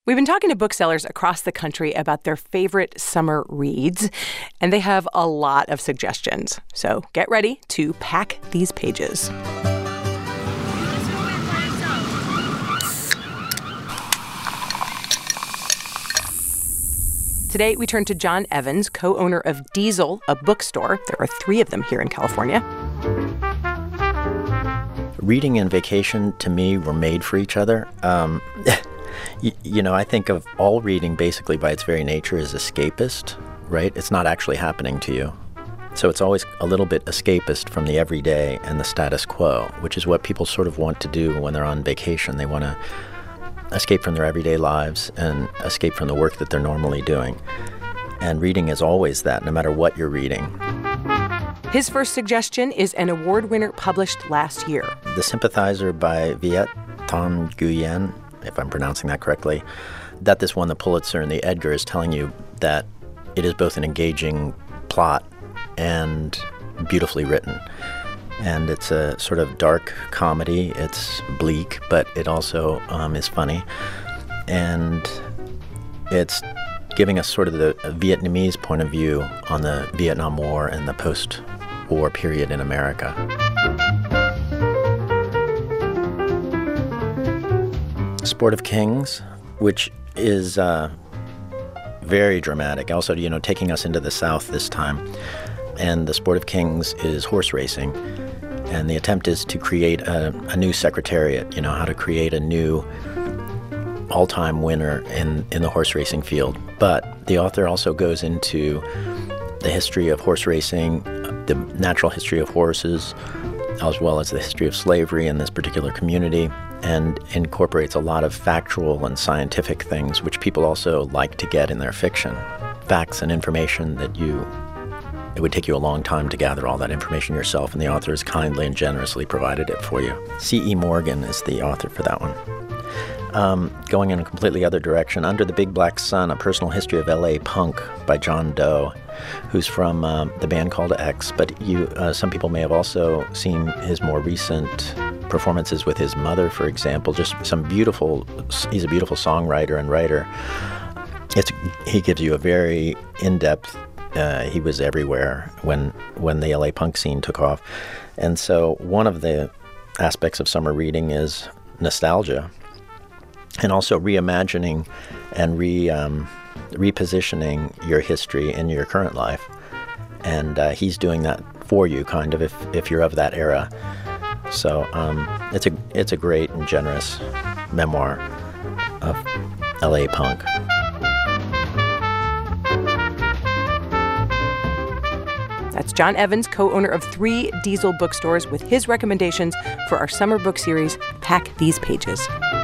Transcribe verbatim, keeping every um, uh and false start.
We've been talking to booksellers across the country about their favorite summer reads, and they have a lot of suggestions. So get ready to pack these pages. Today, we turn to John Evans, co-owner of Diesel, a bookstore. There are three of them here in California. Reading and vacation, to me, were made for each other. Um, you, you know, I think of all reading basically by its very nature as escapist, right? It's not actually happening to you. So it's always a little bit escapist from the everyday and the status quo, which is what people sort of want to do when they're on vacation. They want to escape from their everyday lives and escape from the work that they're normally doing. And reading is always that, no matter what you're reading. His first suggestion is an award winner published last year. The Sympathizer by Viet Thanh Nguyen, if I'm pronouncing that correctly, that this won the Pulitzer and the Edgar is telling you that it is both an engaging plot and beautifully written. And it's a sort of dark comedy. It's bleak, but it also um, is funny. And it's giving us sort of the Vietnamese point of view on the Vietnam War and the post-war period in America. Sport of Kings, which is uh, very dramatic. Also, you know, taking us into the South this time. And the Sport of Kings is horse racing. And the attempt is to create a, a new secretariat, you know, how to create a new all-time winner in, in the horse racing field. But the author also goes into the history of horse racing, the natural history of horses, as well as the history of slavery in this particular community, and incorporates a lot of factual and scientific things, which people also like to get in their fiction. Facts and information that you... It would take you a long time to gather all that information yourself, and the author has kindly and generously provided it for you. C E. Morgan is the author for that one. Um, going in a completely other direction, Under the Big Black Sun, A Personal History of L A Punk by John Doe, who's from um, the band called X, but you, uh, some people may have also seen his more recent performances with his mother, for example. Just some beautiful, he's a beautiful songwriter and writer. It's, he gives you a very in-depth Uh, he was everywhere when when the L A punk scene took off. And so one of the aspects of summer reading is nostalgia, and also reimagining and re um, repositioning your history in your current life. And uh, he's doing that for you, kind of, if if you're of that era. So um, it's a it's a great and generous memoir of L A punk. That's John Evans, co-owner of three Diesel bookstores, with his recommendations for our summer book series, Pack These Pages.